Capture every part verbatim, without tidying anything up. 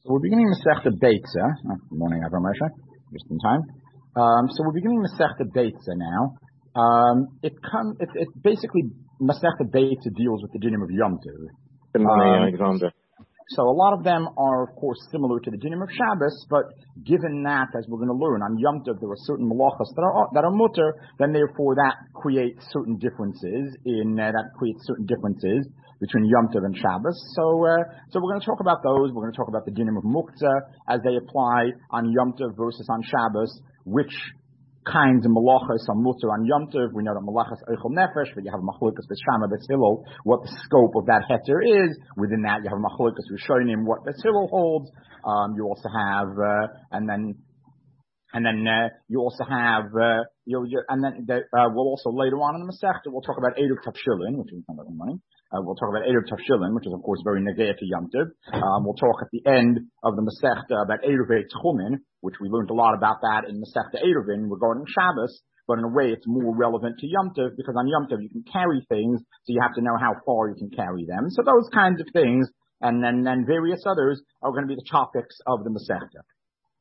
We're beginning Masechta Beitza. Oh, good morning, Avram Moshe. Just in time. Um, so we're beginning Masechta Beitza now. Um, it come. It, it basically Masechta Beitza deals with the dinim of Yom Tov. Good morning, Um, Alexander. So a lot of them are, of course, similar to the dinim of Shabbos, but given that, as we're going to learn, on Yom Tov there are certain malachas that are that are mutter, then therefore that creates certain differences in uh, that creates certain differences between Yom Tov and Shabbos. So, uh, so we're going to talk about those. We're going to talk about the dinim of Muktzah as they apply on Yom Tov versus on Shabbos, which kinds of malachas are mutter on Yom Tov. We know that malachas eichel nefesh, but you have machlokas Beis Shammai Beis Hillel, what the scope of that heter is. Within that, you have machlokas Rishonim, what Beis Hillel holds. Um, you also have, uh, and then, and then uh, you also have, uh, you, you, and then the, uh, we'll also later on in the Masechta we'll talk about Eruv Tavshilin, which is not money. Uh, we'll talk about Eruv Tavshilin, which is of course very negea to Yom Tov. Um, we'll talk at the end of the Masechta about Eruv Tchumin, which we learned a lot about that in Masechta Eruvin regarding Shabbos, but in a way it's more relevant to Yom Tov because on Yom Tov you can carry things, so you have to know how far you can carry them. So those kinds of things, and then and various others are going to be the topics of the Masechta.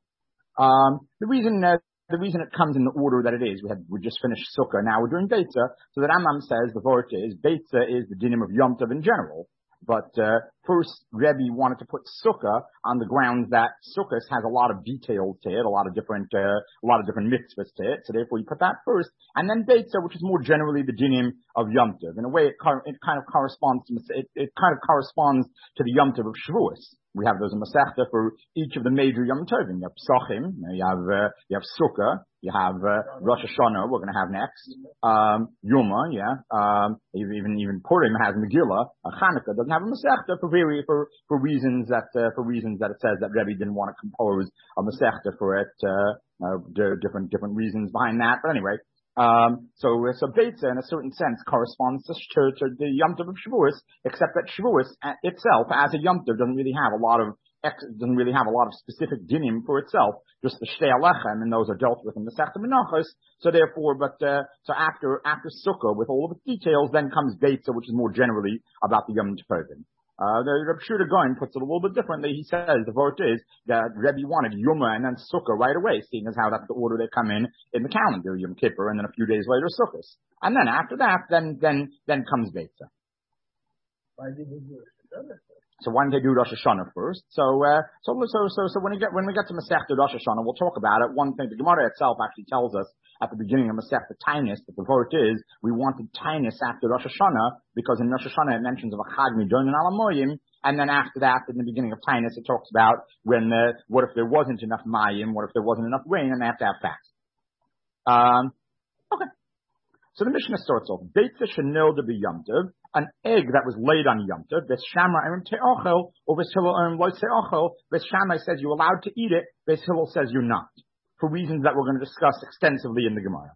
Um, the reason uh, the reason it comes in the order that it is, we had we just finished Sukkah, now we're doing Beitza, so that Rambam says the Vort is Beitza is the dinim of Yom Tov in general. But uh, first, Rebbe wanted to put Sukkah on the grounds that Sukkah has a lot of details to it, a lot of different, uh, a lot of different mitzvahs to it. So therefore, you put that first, and then Beitza, which is more generally the dinim of Yom Tov. In a way, it, it kind of corresponds to it, it kind of corresponds to the Yom Tov of Shavuos. We have those in Masechta for each of the major Yom Tovim. You have Pesachim, you have uh, you have Sukkah, you have uh, Rosh Hashanah. We're going to have next um, Yoma, yeah. Um, even even Purim has Megillah. Uh, Hanukkah doesn't have a Masechta for very for for reasons that uh, for reasons that it says that Rebbe didn't want to compose a Masechta for it. Uh, uh, different different reasons behind that, but anyway. Um, so, so Beitza in a certain sense corresponds to, to, to the Yom Tov of Shavuos, except that Shavuos itself, as a Yom Tov, doesn't really have a lot of, doesn't really have a lot of specific dinim for itself, just the Shtei Alechem, and those are dealt with in the Masechta Menachos. So therefore, but, uh, so after, after Sukkah, with all of its details, then comes Beitza, which is more generally about the Yom Tovim. Uh, the Reb Shur Goin puts it a little bit differently. He says the vote is that Rebbe wanted Yoma and then Sukkah right away, seeing as how that's the order they come in in the calendar, Yom Kippur, and then a few days later Sukkot. And then after that, then then then comes Beitza. Why did he do it? So why didn't they do Rosh Hashanah first? So, uh, so, so, so, so when we get, when we get to Masechta Rosh Hashanah, we'll talk about it. One thing, the Gemara itself actually tells us at the beginning of Masechta Tainus that the vote is, we wanted Tainus after Rosh Hashanah, because in Rosh Hashanah it mentions of a Chag Midon and Alamoyim, and then after that, in the beginning of Tainus, it talks about when, uh, what if there wasn't enough Mayim, what if there wasn't enough rain, and they have to have fast. Um, okay. So the Mishnah starts off, Beitza Shenil de Yom Tov, an egg that was laid on Yom Tov, Beis Shammai Erim Te'ochel, or Beis Hillel Erim Lo Te'ochel. Beis Shammai says you're allowed to eat it, Beis Hillel says you're not, for reasons that we're going to discuss extensively in the Gemara.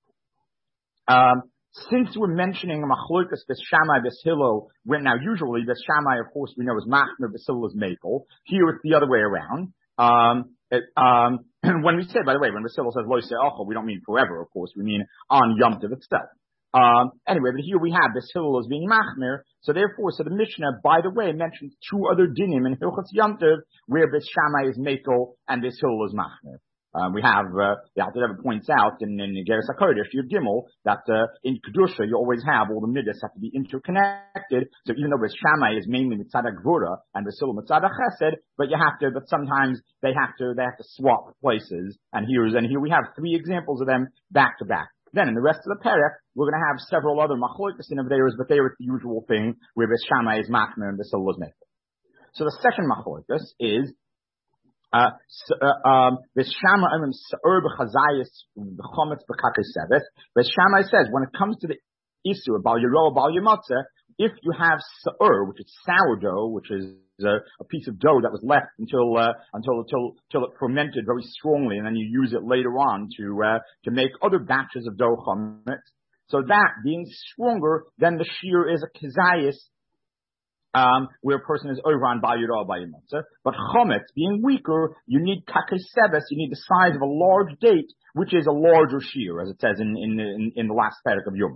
Um, since we're mentioning Machlokas Beis Shammai Beis Hillel, when now usually Beis Shammai, of course, we know is Machmer, Beis Hillel is Makel. Here it's the other way around. Um, it, um, when we say, by the way, when Beis Hillel says Lo Te'ochel, we don't mean forever, of course, we mean on Yom Tov itself. Um, anyway, but here we have this Hillel as being Machmir, so therefore, so the Mishnah, by the way, mentions two other dinim in Hilchos Yom Tov, where Beis Shammai is Mekel and this Hillel is Machmir. Uh, we have, uh, the Alter Rebbe points out in, in Geras HaKodesh, Yud Gimel, that, uh, in Kedusha, you always have all the midas have to be interconnected, so even though Beis Shammai is mainly Mitzad HaGvura and Beis Hillel Mitzad HaChesed, but you have to, but sometimes they have to, they have to swap places, and here's, and here we have three examples of them back to back. Then in the rest of the perek, we're going to have several other machlokas in theirs, but there it's the usual thing where Beis Shammai is machmer and Beis Hillel is mekel. So the second machlokas is uh, uh um Beis Shammai and Se'ur b'chazayis b'chometz b'kakei sevet. Beis Shammai says when it comes to the isur bal yiro bal yamatzeh, if you have Se'ur, which is sourdough, which is A, a piece of dough that was left until uh, until until until it fermented very strongly, and then you use it later on to uh, to make other batches of dough chametz. So that being stronger, then the shear is a kizayis, um, where a person is over on bayirah bayimatzah. But chametz being weaker, you need kakesebes, you need the size of a large date, which is a larger shear, as it says in in in, in the last parak of Yom.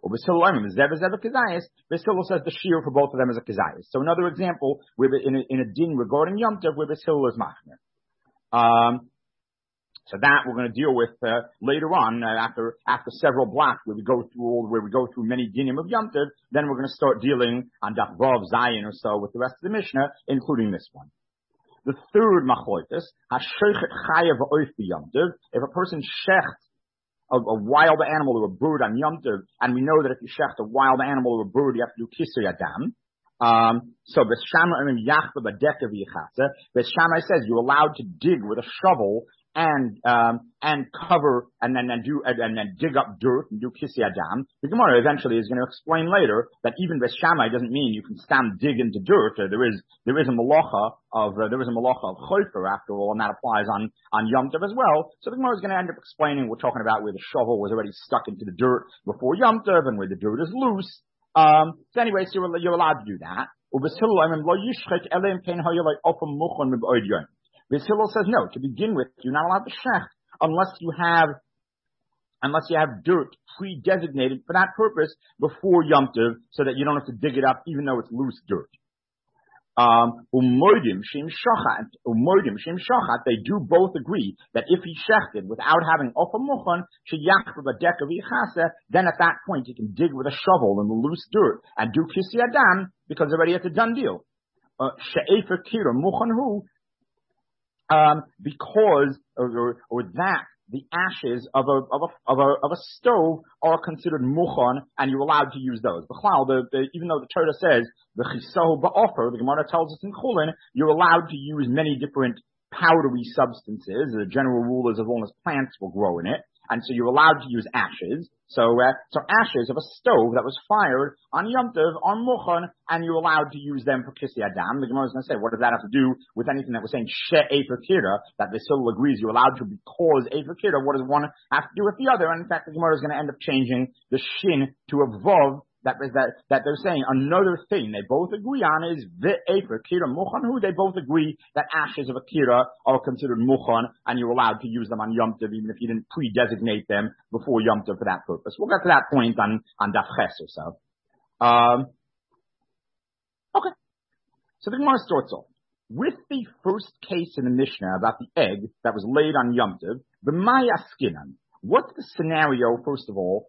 Or Basil Lemon, Zeva Zeva Kazayas, Basil says the shear for both of them is a Kazayas. So another example, where in a, in a din regarding Yom Tov, where Basil is Machmer. Um, So that we're going to deal with uh, later on uh, after after several blocks where we go through all, where we go through many dinim of Yom Tov. Then we're going to start dealing on Daf Vav Zayin or so with the rest of the Mishnah, including this one. The third machloitis, hashochet chayav oif b'Yom Tov. If a person shecht a, a wild animal or a bird on Yom Tov, and we know that if you shecht a wild animal or a bird, you have to do kisei adam. Um, so B'Shamai says you're allowed to dig with a shovel and um, and cover and then and do and, and then dig up dirt and do kisei adam. The Gemara eventually is going to explain later that even Beis Shammai doesn't mean you can stand dig into dirt. Uh, there is there is a malacha of uh, there is a malacha of chofer after all, and that applies on on Yom Tov as well. So the Gemara is going to end up explaining we're talking about where the shovel was already stuck into the dirt before Yom Tov and where the dirt is loose. Um, so anyway, so you're, you're allowed to do that. Beis Hillel says no. To begin with, you're not allowed to shecht unless you have, unless you have dirt pre-designated for that purpose before Yom Tov, so that you don't have to dig it up, even though it's loose dirt. Um, umoidim shem shachat, umoidim shem shachat. They do both agree that if he shechted without having ofa muchan, sheyach b'badeka v'yichasa, then at that point he can dig with a shovel in the loose dirt and do kisei adam because already it's a done deal. She'efer kira muchan hu. Um, because, or, or that, the ashes of a, of a, of a, of a stove are considered muchan, and you're allowed to use those. The, the, even though the Torah says, the chisahu ba'ofer, the Gemara tells us in Chulin, you're allowed to use many different powdery substances. The general rule is as long as plants will grow in it. And so you're allowed to use ashes. So, uh, so ashes of a stove that was fired on Yom Tov are muchan, and you're allowed to use them for kisei adam. The Gemara is going to say, what does that have to do with anything that we're saying she'efer kira, that the Hillel agrees you're allowed to because efer kira? What does one have to do with the other? And in fact, the Gemara is going to end up changing the shin to a vav. That is that, that they're saying another thing they both agree on is ve'efer kira muchan hu. They both agree that ashes of a kira are considered muchan, and you're allowed to use them on Yom Tov even if you didn't pre-designate them before Yom Tov for that purpose. We'll get to that point on on Daf Ches or so. Um, okay, so the Gemara starts off with the first case in the Mishnah about the egg that was laid on Yom Tov. The Maya skinan. What's the scenario? First of all.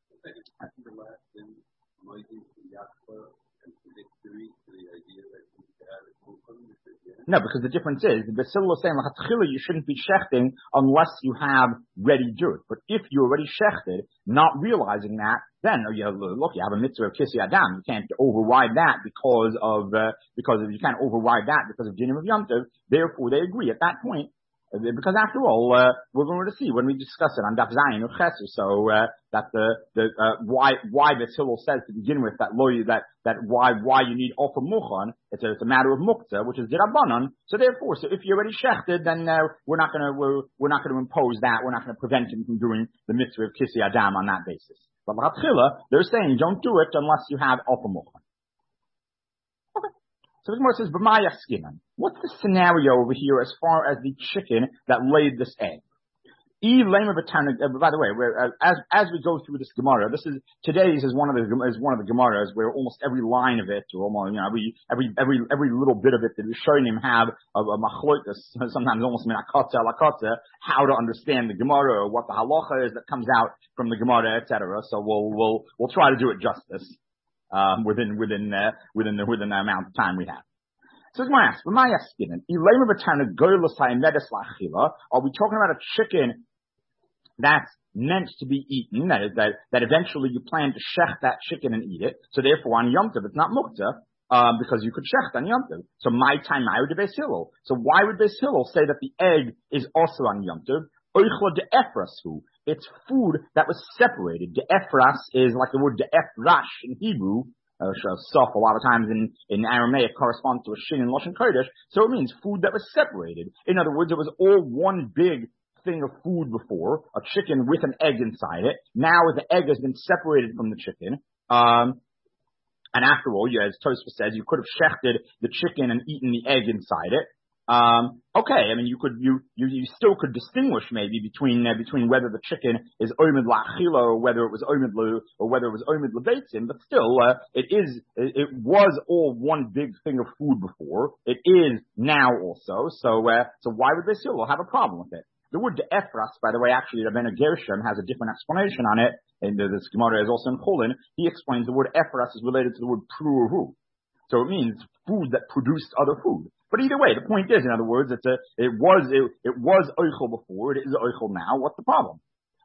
No, because the difference is, the Basil is saying, you shouldn't be shechting unless you have ready dirt. But if you already shechted, not realizing that, then you have, look, you have a mitzvah of kisei adam. You can't override that because of, uh, because of, you can't override that because of dinim of Yom Tov. Therefore, they agree at that point. Because after all, uh, we're going to see when we discuss it on Daf Zayin or Chesed, so uh, that the the uh, why why the Hillel says to begin with that lo that that why why you need ofa muchan, it's a, it's a matter of muktzah, which is dirabanan. So therefore, so if you already shechted, then uh, we're not going to we're, we're not going to impose that. We're not going to prevent him from doing the mitzvah of kisei adam on that basis. But l'hatchila, they're saying don't do it unless you have ofa muchan. So the Gemara says, "B'maya skinan." What's the scenario over here as far as the chicken that laid this egg? E lema b'tana. By the way, we're, uh, as as we go through this Gemara, this is today's is one of the is one of the Gemaras where almost every line of it, or almost you know every every every every little bit of it that Rishonim have of a machlokas, sometimes almost minakotza lakotza, how to understand the Gemara or what the halacha is that comes out from the Gemara, et cetera. So we'll we'll we'll try to do it justice. Um, within within uh, within the within the amount of time we have. So my ask, are we talking about a chicken that's meant to be eaten? That is that that eventually you plan to shech that chicken and eat it. So therefore on Yom Tov it's not muktzah um, because you could shech on Yom Tov. So my time I would Beis Hillel. So why would Beis Hillel say that the egg is also on Yom Tov? It's food that was separated. De'efras is like the word de'efrash in Hebrew. Uh, sof a lot of times in, in Aramaic corresponds to a shin in Lashon Kodesh. So it means food that was separated. In other words, it was all one big thing of food before, a chicken with an egg inside it. Now the egg has been separated from the chicken. Um, and after all, yeah, as Tosfos says, you could have shechted the chicken and eaten the egg inside it. Um, okay, I mean, you could, you, you, you still could distinguish maybe between, uh, between whether the chicken is omed la'achila or whether it was omed lu, or whether it was omed lebeitzin, but still, uh, it is, it, it was all one big thing of food before. It is now also, so, uh, so why would they still have a problem with it? The word de'efras, by the way, actually, Rabbeinu Gershom has a different explanation on it, and this Gemara is also in Cholin. He explains the word efras is related to the word pruhu. So it means food that produced other food. But either way, the point is, in other words, it's a, it was, it, it was oichel before, it is oichel now. What's the problem?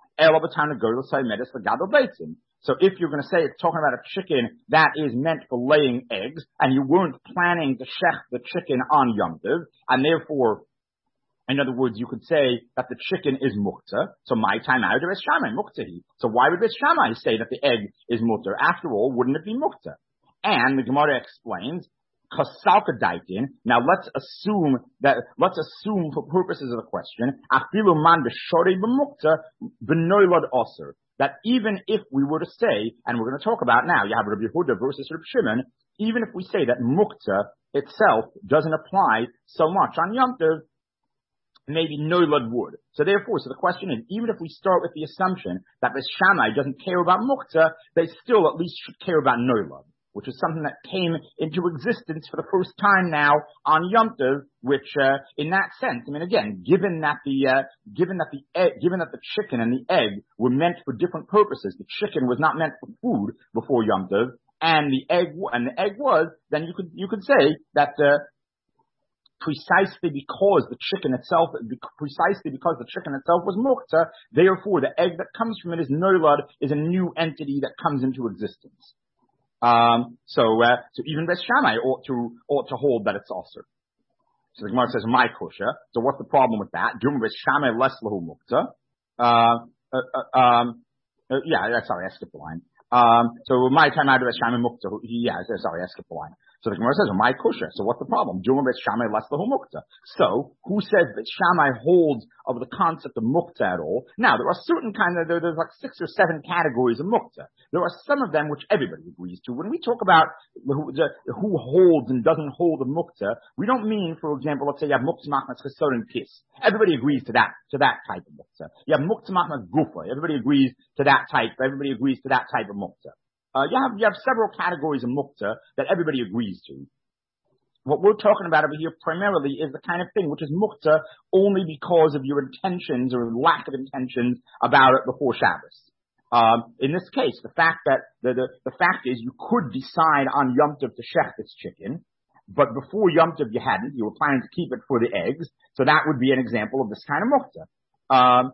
So if you're going to say it's talking about a chicken that is meant for laying eggs, and you weren't planning to shech the chicken on Yom Tov, and therefore, in other words, you could say that the chicken is mukta. So my time out of Beis Shammai muktahi. So why would Beis Shammai say that the egg is mutter? After all, wouldn't it be mukta? And the Gemara explains, Kasalka daitin. Now let's assume that, let's assume for purposes of the question, afilu man b'shorei b'mukta b'noilad oser. That even if we were to say, and we're going to talk about now, you have Rabbi Yehuda versus Rabbi Shimon, even if we say that mukta itself doesn't apply so much on Yom Tov, maybe noilad would. So therefore, so the question is, even if we start with the assumption that Beis Shammai doesn't care about mukta, they still at least should care about noilad, which is something that came into existence for the first time now on Yom Tov, which, uh, in that sense, I mean, again, given that the, uh, given that the egg, given that the chicken and the egg were meant for different purposes, the chicken was not meant for food before Yom Tov, and the egg, and the egg was, then you could, you could say that, uh, precisely because the chicken itself, precisely because the chicken itself was mukta, therefore the egg that comes from it is nolad, is a new entity that comes into existence. Um, so, uh, so even Beis Shammai ought to, ought to hold that it's also. So the Gemara says, my kosher. So what's the problem with that? Dum Beis Shammai less lahu mukta. Uh, uh, uh, um, uh, yeah, sorry, I skipped the line. Um, so my time out of Beis Shammai mukta, yeah, sorry, I skipped the line. So the Gemara says, my kosher. So what's the problem? Dum Beis Shammai less lahu mukta. So who says that Shammai holds of the concept of mukta at all? Now there are certain kind of, there, there's like six or seven categories of mukta. There are some of them which everybody agrees to. When we talk about who, the, who holds and doesn't hold of mukta, we don't mean, for example, let's say you have mukta machmas chesed and kiss. Everybody agrees to that, to that type of mukta. You have mukta machmas gufa. Everybody agrees to that type. Everybody agrees to that type of mukta. Uh, you have, you have several categories of mukta that everybody agrees to. What we're talking about over here primarily is the kind of thing which is mukta only because of your intentions or lack of intentions about it before Shabbos. Um, in this case, the fact that, the, the, the fact is you could decide on Yom Tov to shech this chicken, but before Yom Tov you hadn't, you were planning to keep it for the eggs, so that would be an example of this kind of mukta. Um,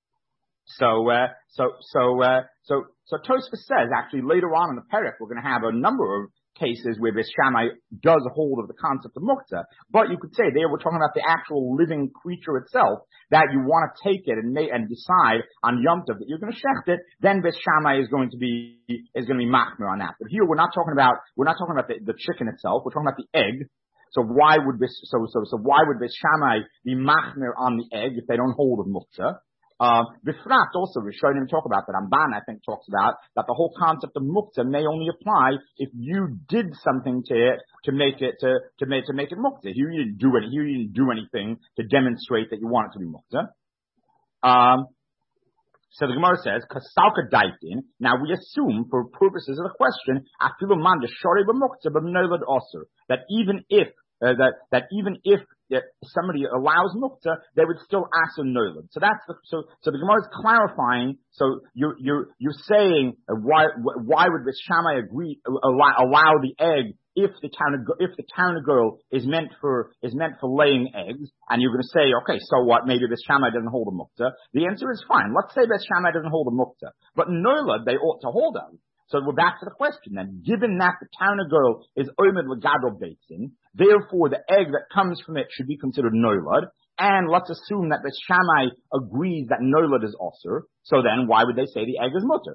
So, uh, so, so, uh, so, so Tosfos says actually later on in the Perek we're going to have a number of cases where Beis Shammai does hold of the concept of mukta. But you could say there we're talking about the actual living creature itself that you want to take it and make, and decide on Yom Tov that you're going to shecht it. Then Beis Shammai is going to be is going to be machmir on that. But here we're not talking about we're not talking about the, the chicken itself. We're talking about the egg. So why would this? So so so why would Beis Shammai be machmir on the egg if they don't hold of mukta? Uh, Bifrat also, Rishonim talk about that. Ramban, I think, talks about that the whole concept of mukta may only apply if you did something to it to make it to to make to make it mukta. Here you didn't do any. Here you didn't do anything to demonstrate that you want it to be mukta. Um, so the Gemara says, "Kasalka daitin." Now we assume, for purposes of the question, afilu man deshari b'mukta b'nolad oser, that even if uh, that that even if that somebody allows mukta, they would still ask a nolad. So that's the, so, so the Gemara is clarifying, so you're, you're, you're saying, uh, why, why would Beis Shammai agree, allow, allow the egg if the counter, if the counter girl is meant for, is meant for laying eggs, and you're going to say, okay, so what, maybe Beis Shammai doesn't hold a mukta. The answer is fine. Let's say Beis Shammai doesn't hold a mukta, but nolad they ought to hold of. So we're back to the question then. Given that the counter girl is omed legadol beitzin, therefore the egg that comes from it should be considered nolad, and let's assume that Beis Shammai agrees that nolad is osur, so then why would they say the egg is mutter?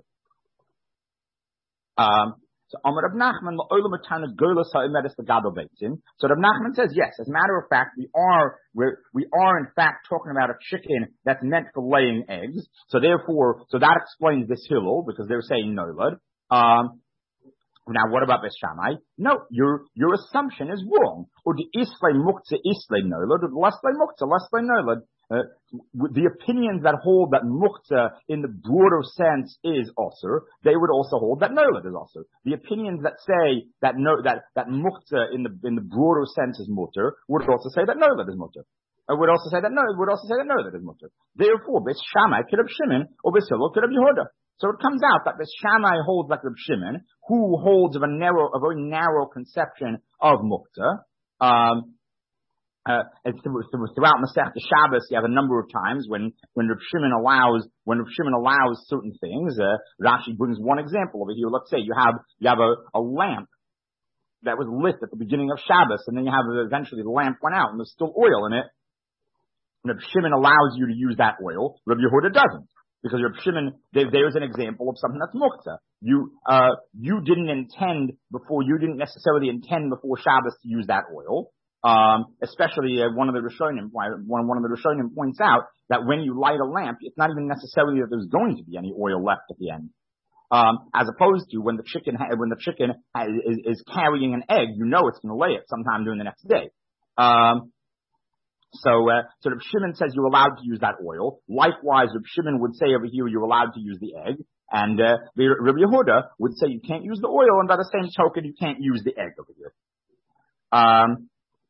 Um, so Amar Rab Nachman la'olam etana golas ha'emed es legadol beitzin. So Rab Nachman says yes, as a matter of fact, we are we're, we are in fact talking about a chicken that's meant for laying eggs. So therefore, so that explains this hillel because they're saying nolad. Um, Now, what about Beis Shammai? No, your your assumption is wrong. Or the islay muktzah islay nolad, or the leslay muktzah leslay nolad. Uh, the opinions that hold that muktzah in the broader sense is osur, they would also hold that nolad is osur. The opinions that say that no that that muktzah in the in the broader sense is mutter would also say that nolad is mutter. I would also say that no, would also say that nolad is mutter. Therefore, Beis Shammai could have Shimon or Beis Hillel could have Yehuda. So it comes out that Beis Shammai holds like Reb Shimon, who holds of a narrow, a very narrow conception of muktzah. Um, uh, and throughout Masechta Shabbos, you have a number of times when when Reb Shimon allows when Reb Shimon allows certain things. Uh, Rashi brings one example over here. Let's say you have you have a, a lamp that was lit at the beginning of Shabbos, and then you have eventually the lamp went out and there's still oil in it. Reb Shimon allows you to use that oil. Reb Yehuda doesn't. Because Reb Shimon, there, there's an example of something that's muktzah. You, uh, you didn't intend before, you didn't necessarily intend before Shabbos to use that oil. Um, especially uh, one of the Rishonim, one, one of the Rishonim points out that when you light a lamp, it's not even necessarily that there's going to be any oil left at the end. Um, as opposed to when the chicken, ha- when the chicken ha- is, is carrying an egg, you know it's going to lay it sometime during the next day. Um, So, uh, so Reb Shimon says you're allowed to use that oil. Likewise, Reb Shimon would say over here you're allowed to use the egg. And, uh, Reb Yehuda would say you can't use the oil, and by the same token, you can't use the egg over here. Um,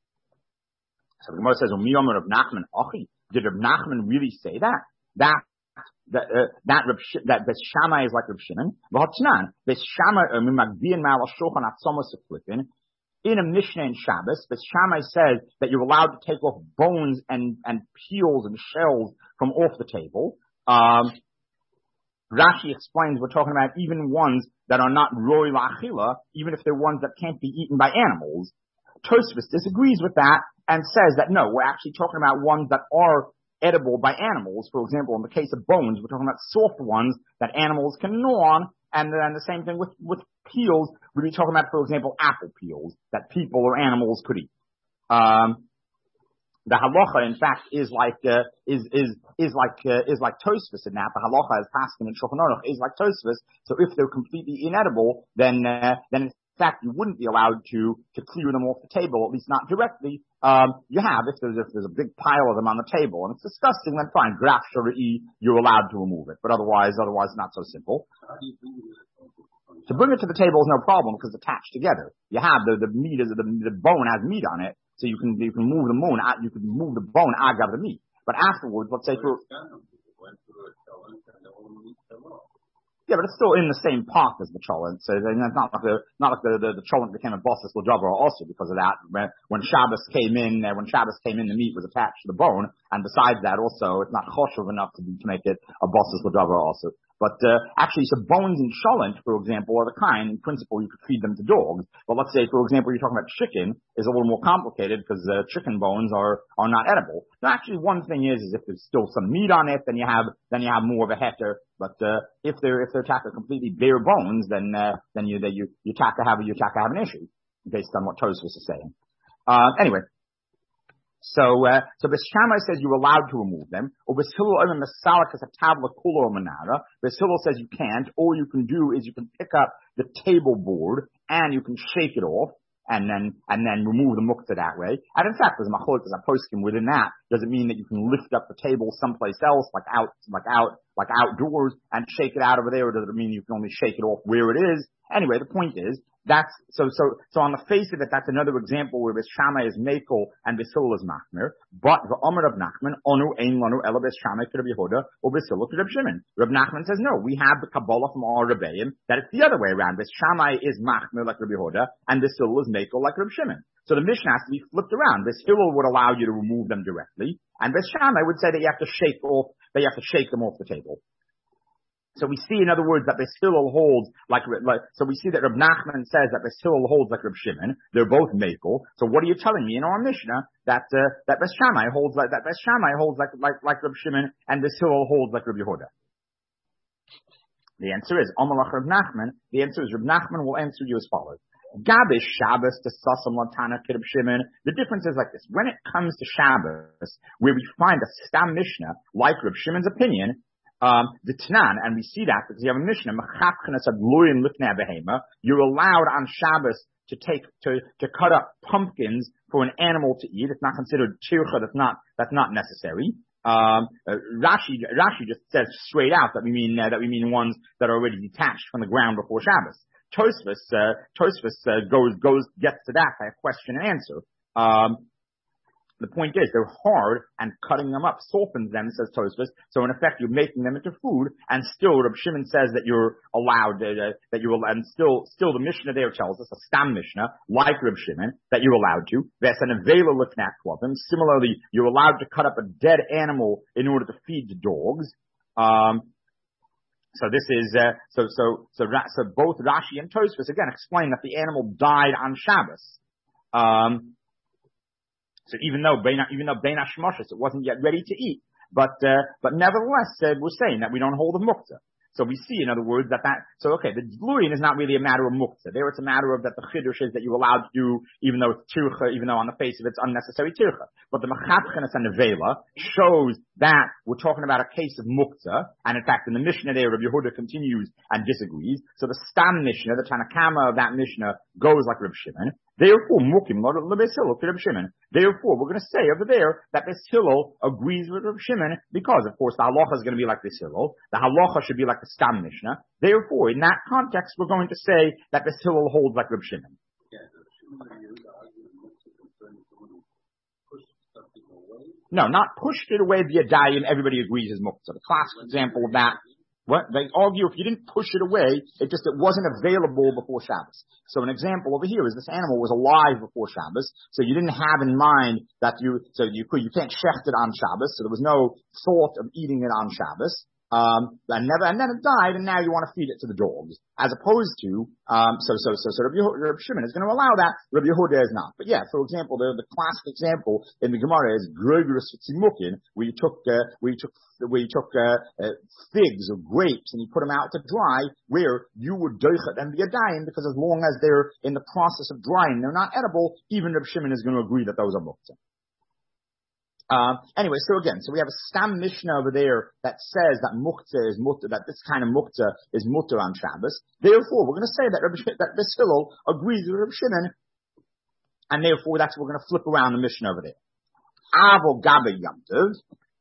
so the Gemara says, Umiyom Reb Nachman Ochi. Did Reb Nachman really say that? That, that, uh, that Reb Sh- that Beis Shammai is like Reb Shimon? V'hotnan. Beis Shammai, Mimagbiyan Ma'al Shulchan Atzomos Seflitin. In a Mishnah in Shabbos, Beis Shammai says that you're allowed to take off bones and, and peels and shells from off the table. Um, Rashi explains we're talking about even ones that are not roi la'achila, even if they're ones that can't be eaten by animals. Tosfos disagrees with that and says that no, we're actually talking about ones that are edible by animals. For example, in the case of bones, we're talking about soft ones that animals can gnaw on. And then the same thing with, with peels, we'd be talking about, for example, apple peels that people or animals could eat. Um, the halacha, in fact, is like, uh, is, is, is like, uh, is like Tosfos in that. The halacha is paskin and Shulchan Aruch is like Tosfos. So if they're completely inedible, then, uh, then in fact you wouldn't be allowed to, to clear them off the table, at least not directly. Um, you have, if there's, if there's a big pile of them on the table and it's disgusting, then fine, graf shari'i, you're allowed to remove it. But otherwise, otherwise not so simple. To bring it to the table is no problem because it's attached together. You have the, the meat is, the, the bone has meat on it, so you can, you can move the bone, you can move the bone agav the meat. But afterwards, let's say for, yeah, but it's still in the same pot as the cholent. So it's not like the, not like the, the, the cholent became a bosses l'java also because of that. When, when Shabbos came in, uh, when Shabbos came in, the meat was attached to the bone. And besides that also, it's not choshev enough to, to make it a bosses l'java also. But, uh, actually, so bones and cholent, for example, are the kind, in principle, you could feed them to dogs. But let's say, for example, you're talking about chicken, is a little more complicated because, uh, chicken bones are, are not edible. Now, actually, one thing is, is if there's still some meat on it, then you have, then you have more of a heter. But, uh, if they're, if they're taka completely bare bones, then, uh, then you, that you, you taka have, you taka have an issue based on what Tosfos is saying. Uh, anyway. So, uh, so Beis Shammai says you're allowed to remove them. Or Beis Hillel says you can't. All you can do is you can pick up the table board and you can shake it off and then, and then remove the muktzah that way. And in fact, there's a machlokes a poskim within that. Does it mean that you can lift up the table someplace else, like out, like out, like outdoors and shake it out over there? Or does it mean you can only shake it off where it is? Anyway, the point is, that's, so, so, so on the face of it, that's another example where Beis Shammai is Mekel and Beis Hillel is Machmir. But the Omer of Nachman, Onu Ein Lanu Ela Beis Shammai K'Reb Yehuda, or Beis Hillel K'Reb Shimon. Reb Nachman says, no, we have the Kabbalah from our Rebbeim, that it's the other way around. Beis Shammai is Machmir like Reb Yehuda, and Beis Hillel is Mekel like Reb Shimon. So the Mishnah has to be flipped around. Beis Hillel would allow you to remove them directly, and Beis Shammai would say that you have to shake off, that you have to shake them off the table. So we see, in other words, that Beis Hillel holds like, like, so we see that Reb Nachman says that Beis Hillel holds like Reb Shimon. They're both Mekel. So what are you telling me in our Mishnah that, uh, that Beis Shammai holds like, that Beis Shammai holds like, like, like Reb Shimon and Beis Hillel holds like Reb Yehuda? The answer is, Amalach Reb Nachman. The answer is Reb Nachman will answer you as follows. Gabish Shabbos to Sasam Latana K'Reb Shimon. The difference is like this. When it comes to Shabbos, where we find a Stam Mishnah, like Reb Shimon's opinion, Um, the Tanan, and we see that because you have a Mishnah, you're allowed on Shabbos to take, to, to cut up pumpkins for an animal to eat. It's not considered tircha, that's not, that's not necessary. Um, uh, Rashi, Rashi just says straight out that we mean, uh, that we mean ones that are already detached from the ground before Shabbos. Tosfos, uh, Tosfos, uh, goes, goes, gets to that by a question and answer. Um, The point is, they're hard, and cutting them up softens them, says Tosfos. So in effect, you're making them into food, and still, Reb Shimon says that you're allowed, uh, that you're, and still, still the Mishnah there tells us, a Stam Mishnah, like Reb Shimon, that you're allowed to. There's an Avela Lifnak Klavim. Similarly, you're allowed to cut up a dead animal in order to feed the dogs. Um, so this is, uh, so, so, so, so both Rashi and Tosfos, again, explain that the animal died on Shabbos. Um, So even though even though Bein Hashmashos, it wasn't yet ready to eat, but uh, but nevertheless, uh, we're saying that we don't hold a muktzah. So we see, in other words, that that so okay, the Luyin is not really a matter of muktzah. There, it's a matter of that the chiddush is that you're allowed to do, even though it's tircha, even though on the face of it's unnecessary tircha. But the mechatchenes and nevela shows that we're talking about a case of muktzah, and in fact, in the Mishnah there, Rabbi Yehuda continues and disagrees. So the Stam Mishnah, the Tanakama of that Mishnah, goes like Rabbi Shimon. Therefore, mukim lo Beis Hillel to Rabbi Shimon. Therefore, we're going to say over there that Beis Hillel agrees with Rabbi Shimon because, of course, the halacha is going to be like Beis Hillel. The halacha should be like the Stam Mishnah. Therefore, in that context, we're going to say that Beis Hillel holds like Rabbi Shimon. No, not pushed it away via dayim. Everybody agrees is muktzah. The classic example of that. What they argue, if you didn't push it away, it just, it wasn't available before Shabbos. So an example over here is this animal was alive before Shabbos, so you didn't have in mind that you, so you could, you can't shecht it on Shabbos, so there was no thought of eating it on Shabbos. Um, and never, and then it died, and now you want to feed it to the dogs, as opposed to, um, so, so, so, so Rabbi, Rabbi Shimon is going to allow that, Rabbi Yehuda is not. But yeah, for example, the, the classic example in the Gemara is Grogerus Tzimukin, where you took, uh, where you took, where you took, uh, uh, figs or grapes and you put them out to dry, where you would doichet them via dayim, because as long as they're in the process of drying, they're not edible, even Rabbi Shimon is going to agree that those are muktzah. Uh, anyway, so again, so we have a Stam Mishnah over there that says that muktzah is mutter, that this kind of muktzah is mutter on Shabbos. Therefore, we're going to say that Rabbi, that Beis Hillel agrees with Rabbi Shimon, and therefore that's what we're going to flip around the Mishnah over there. Avo Gabe Yom Tov.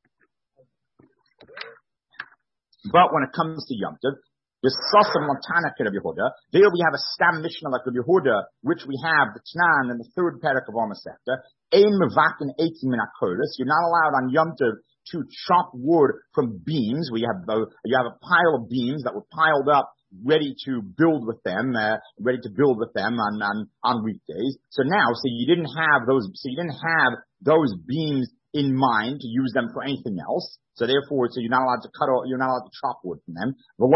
But when it comes to Yom Tov, the Sosam Montana Rabbi Yehuda, there we have a Stam Mishnah like Rabbi Yehuda, which we have the Tanan in the third parak of Omasechta. Ein mevakin eighteen min hakoros. You're not allowed on Yom Tov to chop wood from beams, where you have a, you have a pile of beams that were piled up, ready to build with them, uh, ready to build with them on, on on weekdays. So now, so you didn't have those, so you didn't have those beams in mind to use them for anything else. So therefore, so you're not allowed to cut off, you're not allowed to chop wood from them. Or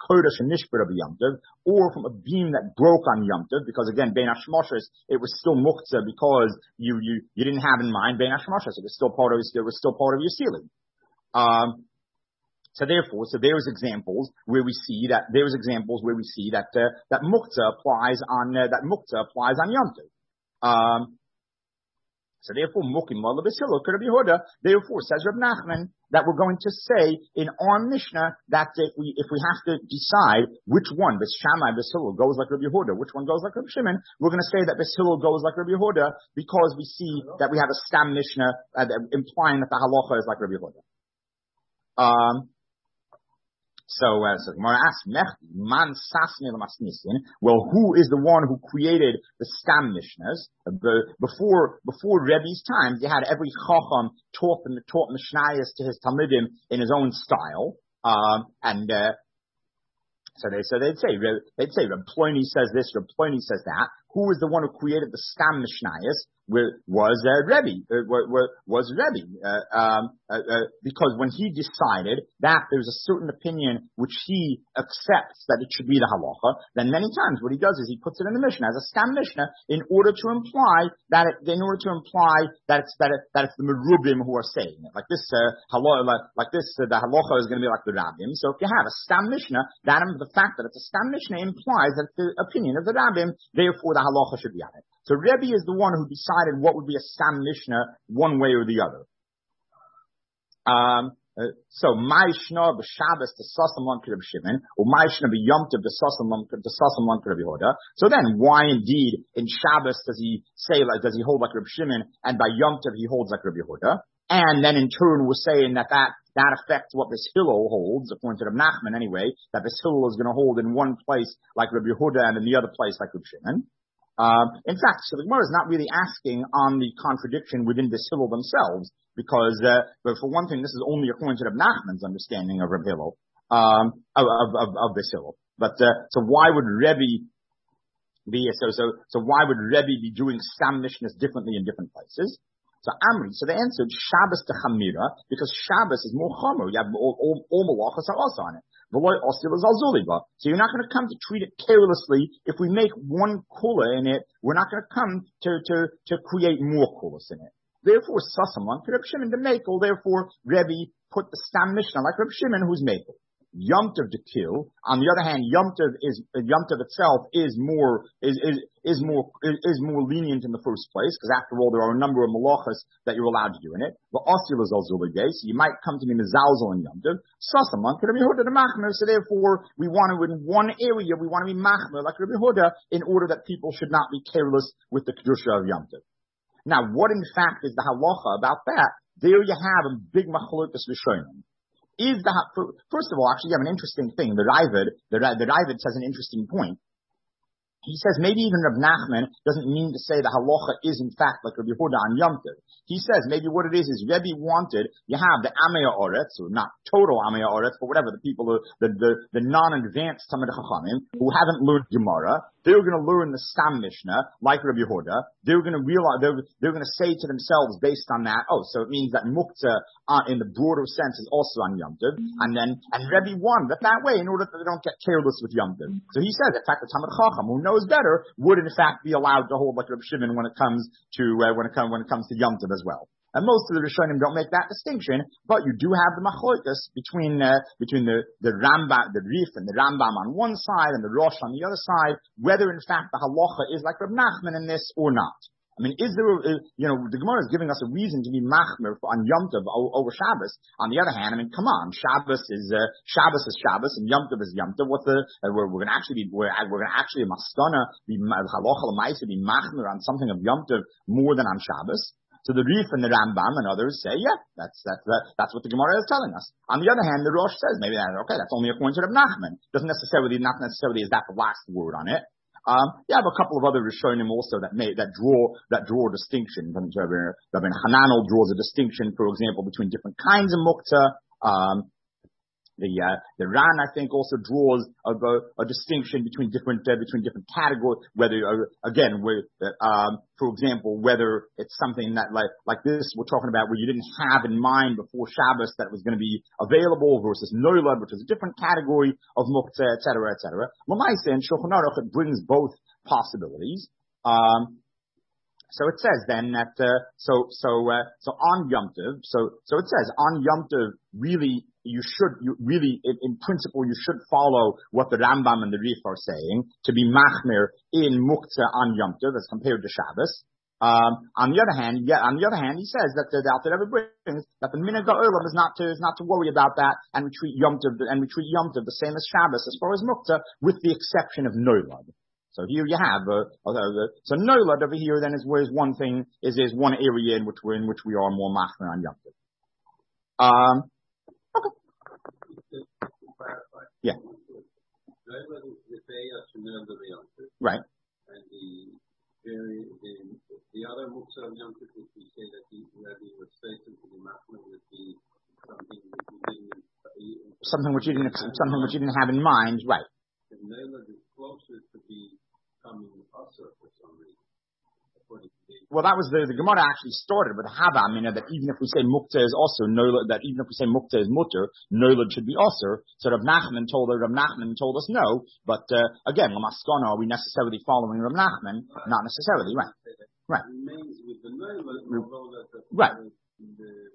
from a beam that broke on Yom Tov, because again, Bein Hashmashos, it was still muktzah because you, you, you didn't have in mind Bein Hashmashos. It was still part of, it was still part of your ceiling. Um, so therefore, so there's examples where we see that, there's examples where we see that, uh, that muktzah applies on, uh, that muktzah applies on Yom Tov. Um, So therefore, Mukim Mola B'Silo could be Yehuda. Therefore, says Reb Nachman, that we're going to say in our Mishnah that if we if we have to decide which one, B'S Shammai B'Silo goes like Reb Yehuda, which one goes like Reb Shimon, we're going to say that B'Silo goes like Reb Yehuda because we see that we have a Stam Mishnah uh, implying that the halacha is like Reb Yehuda. Um. So, uh, so Gemara asks, Man Sasni L'Masnisin. Well, who is the one who created the Stam Mishnahs? Uh, before, before Rebbe's time, they had every Chacham taught them, taught Mishnayos to his Talmidim in his own style. Um, and, uh, so they, so they'd say, they'd say, Reb Ploni says this, Reb Ploni says that. Who is the one who created the Stam Mishnayos? Was uh, Rebbe, uh, was Rebbe, uh, um, uh, uh, because when he decided that there's a certain opinion which he accepts that it should be the halacha, then many times what he does is he puts it in the Mishnah as a Stam Mishnah in order to imply that it, in order to imply that it's that, it, that it's the Merubim who are saying it. Like this, uh, halacha, like, like this, uh, the halacha is going to be like the Rabbim. So if you have a Stam Mishnah, that the fact that it's a Stam Mishnah implies that it's the opinion of the Rabbim, therefore the halacha should be on it. So Rebbe is the one who decided what would be a Stam Mishnah one way or the other. Um, Uh, so, Ma'ishna b'Shabbos to Sasamon to Rabbi Shimon, or Ma'ishna b'Yom Tov to Sasamon to Sasamon to Rabbi Yehuda. So then, why indeed in Shabbos does he say like does he hold like Rabbi Shimon, and by Yom Tov he holds like Rabbi Yehuda? And then in turn we're saying that that that affects what this Hillel holds, according to Rabbi Nachman anyway, that this Hillel is going to hold in one place like Rabbi Yehuda and in the other place like Rabbi Shimon. Um, in fact, so the Gemara is not really asking on the contradiction within the Hillel themselves, because, uh, but for one thing, this is only according to Reb Nachman's understanding of Reb Hillel, um, of, of, of, of this Hillel. But, uh, so why would Rebbe be, so, so, so why would Rebbe be doing Stam Mishnahs differently in different places? So Amri, so they answered Shabbos to Chamira, because Shabbos is more Chomer. You have all, all, all malachas are also on it. So you're not going to come to treat it carelessly. If we make one kula in it, we're not going to come to, to, to create more kulas in it. Therefore, Sasamon, Reb Shimon the Makel, therefore, Rebbe put the Stam Mishnah like Reb Shimon who's Makel. Yom Tov to kill. On the other hand, Yom Tov is, Yom Tov itself is more, is, is, is more, is, is more lenient in the first place, because after all, there are a number of malachas that you're allowed to do in it. But Osil is also so you might come to me mezalzel in Yom Tov. Sasamon, Rabbi Yehuda the Machmer, so therefore, we want to, in one area, we want to be Machmer, like Rabbi Yehuda, in order that people should not be careless with the Kedusha of Yom Tov. Now, what in fact is the halacha about that? There you have a big machlokas rishonim. Is the, first of all, actually you have an interesting thing. The Ravid, the, the Ravid says an interesting point. He says maybe even Reb Nachman doesn't mean to say the halacha is in fact like Rabbi Yehuda on Yom Tov. He says maybe what it is is Rebbe wanted, you have the Amei Oretz, or not total Amei Oretz, but whatever, the people, the, the, the non-advanced Talmid Chachamim, who haven't learned Gemara, they're going to learn the Stam Mishnah, like Rabbi Yehuda. They're going to realize, they're, they're going to say to themselves based on that, oh, so it means that Muktzah, uh, in the broader sense, is also on Yom Tov. And then, and Rebbe won that that way in order that they don't get careless with Yom Tov. So he says, in fact, the Talmid Chacham, who knows better, would in fact be allowed to hold like Rabbi Shimon when it comes to, uh, when it comes, when it comes to Yom Tov as well. And most of the Rishonim don't make that distinction, but you do have the machlokas between uh, between the the Rambam, the Rif, and the Rambam on one side and the Rosh on the other side, whether in fact the halacha is like Reb Nachman in this or not. I mean, is there, a, you know, the Gemara is giving us a reason to be machmer on Yom Tov over Shabbos. On the other hand, I mean, come on, Shabbos is uh, Shabbos is Shabbos and Yom Tov is Yom Tov. What's the uh, we're, we're going to actually be we're, we're going to actually mastana be halacha l'maisa be machmer on something of Yom Tov more than on Shabbos. So the Rif and the Rambam and others say, yeah, that's that's that, that's what the Gemara is telling us. On the other hand, the Rosh says maybe that okay, that's only according to Reb Nachman. Doesn't necessarily, not necessarily is that the last word on it. Um, you have a couple of other Rishonim also that may that draw that draw a distinction. Rabbi Hananel draws a distinction, for example, between different kinds of muktzah. Um, The uh, the Ran, I think, also draws a, a, a distinction between different uh, between different categories. Whether uh, again, where, uh, um, for example, whether it's something that like like this we're talking about, where you didn't have in mind before Shabbos that it was going to be available, versus Noilad, which is a different category of muktzah, et cetera, et cetera. L'maaseh and Shulchan Aruch, it brings both possibilities. Um, So it says then that uh, so so uh, so on Yom Tov, so so it says on Yom Tov, really you should you really in, in principle you should follow what the Rambam and the Rif are saying to be machmir in muktzah on Yom Tov as compared to Shabbos. Um, on the other hand, yeah, on the other hand, he says that the, the Alter Rebbe brings that the minhag ha'olam is not to is not to worry about that, and we treat Yom Tov and we treat Yom Tov the same as Shabbos as far as muktzah, with the exception of Noilad. So here you have, uh, uh, so Noilad over here then is where one thing is, is one area in which we're, in which we are more machmir on Yom Tov. Um, okay. Yeah. Right. And the, the, the other muktzah of Yom Tov, we say that the Rebbe was stated to be machmir with the, something which we didn't, something which you didn't, something which you didn't have in mind, right. And Noilad is closer to be coming also for some reason. Well, that was the, the Gemara actually started with Hava, I mean, that even if we say Muktzah is also, Noilad, that even if we say Muktzah is Mutter, Noilad should be also. So Rav Nachman told her, Rav Nachman told us no, but, uh, again, Lamaskana, are we necessarily following Rav Nachman? Right. Not necessarily, right. Right. Remains with the Noilad, although that the, right. The, the,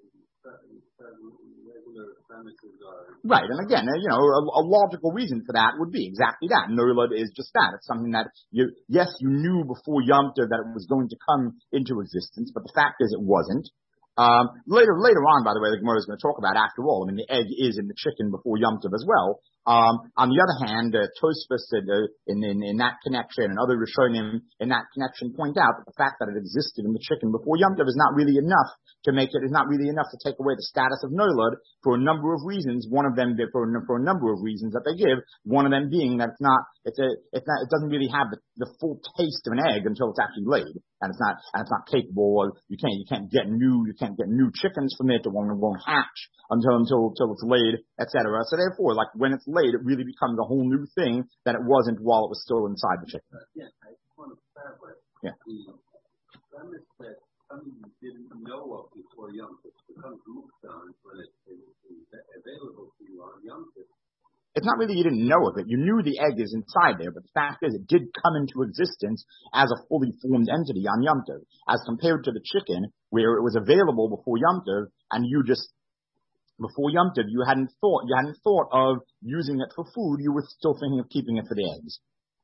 Right, and again, you know, a, a logical reason for that would be exactly that. Noilad is just that. It's something that you, yes, you knew before Yom Tov that it was going to come into existence, but the fact is it wasn't. Um, later, later on, by the way, the Gemara is going to talk about, after all, I mean, the egg is in the chicken before Yom Tov as well. Um, on the other hand, uh, Tosfos uh, in, in, in that connection and other Rishonim in that connection point out that the fact that it existed in the chicken before Yom Tov is not really enough to make it, is not really enough to take away the status of Noilad for a number of reasons. One of them, for, for a number of reasons that they give, one of them being that it's not, it's a, it's not, it doesn't really have the, the full taste of an egg until it's actually laid. And it's not, and it's not capable of, you can't, you can't get new, you can't get new chickens from it, it won't, it won't hatch until, until, until it's laid, et cetera. So therefore, like, when it's laid, it really becomes a whole new thing that it wasn't while it was still inside the chicken. Yeah, I just want to clarify. Yeah. The premise that something you didn't know of before Yom Tov becomes muktzah when it's available to you on Yom Tov. It's not really you didn't know of it. You knew the egg is inside there, but the fact is it did come into existence as a fully formed entity on Yom Tov, as compared to the chicken where it was available before Yom Tov, and you just, before Yom Tov, you hadn't thought, you hadn't thought of using it for food, you were still thinking of keeping it for the eggs.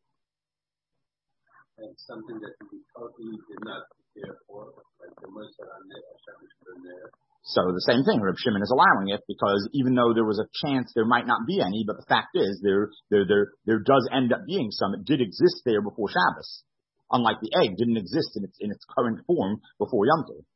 And something that you totally did not prepare for, like the Moshe on there. So the same thing, Reb Shimon is allowing it because even though there was a chance there might not be any, but the fact is there, there, there, there does end up being some. It did exist there before Shabbos. Unlike the egg didn't exist in its, in its current form before Yom Tov.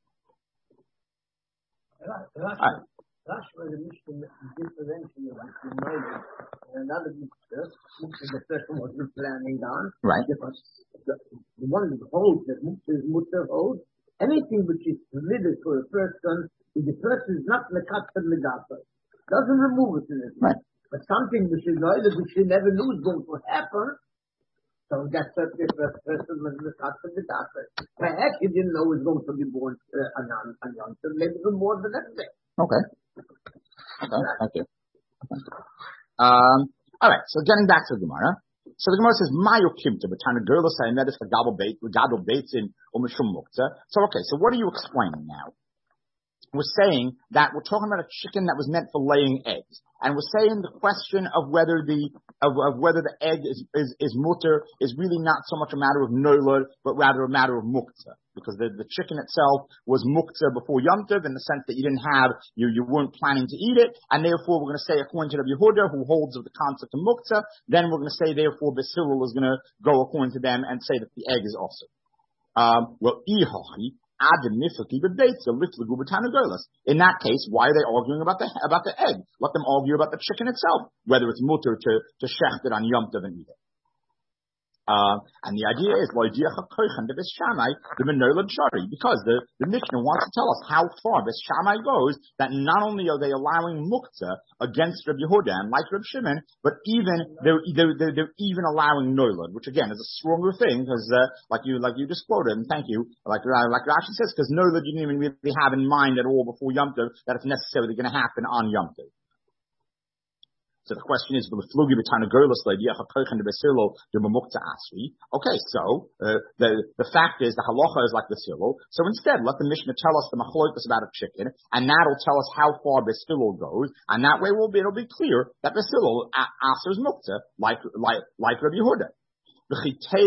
Right. That's where the Mishnah differentiation between Noilad and another Mitzvah, which is the first one we're planning on. Right. Because the, the one that holds, that Mitzvah is Mutter holds, anything which is permitted for a person, if the person is not mekatzer medaper, doesn't remove it in it. Right. But something which is Noilad, which you never knew is going to happen, so that's what the person was mekatzer medaper. Perhaps he didn't know he was going to be born uh, on on Yom Tov, maybe even more the next day. Okay. Okay, thank you. Um, all right, so getting back to the Gemara. So the Gemara says, Mayo Kimta, but Tana Gerla saying that is for Gadol Bates in Umishum Mukta. So, okay, so what are you explaining now? We're saying that we're talking about a chicken that was meant for laying eggs. And we're saying the question of whether the, of, of whether the egg is, is, is mutter is really not so much a matter of noilad, but rather a matter of muktzah. Because the, the chicken itself was muktzah before Yom Tov in the sense that you didn't have, you, you weren't planning to eat it. And therefore we're going to say, according to the Yehuda, who holds of the concept of muktzah, then we're going to say, therefore, Basilul is going to go according to them and say that the egg is also. Um, well, ihachi. In that case, why are they arguing about the about the egg? Let them argue about the chicken itself, whether it's mutter to to shecht it on Yom Tov and eat it. Uh, and the idea is because the, the Mishnah wants to tell us how far this Shammai goes, that not only are they allowing muktzah against Reb Yehuda and like Reb Shimon, but even they're, they're, they're, they're even allowing noilad, which again is a stronger thing because uh, like you like you just quoted, and thank you, like like Rashi says, because noilad you didn't even really have in mind at all before Yom Tov that it's necessarily going to happen on Yom Tov. So the question is, okay, so uh, the the fact is the halacha is like the silo. So instead, let the Mishnah tell us the machlokas about a chicken, and that'll tell us how far the silo goes, and that way we'll be, it'll be clear that the silo asers mukta like like like Rabbi Yehuda. So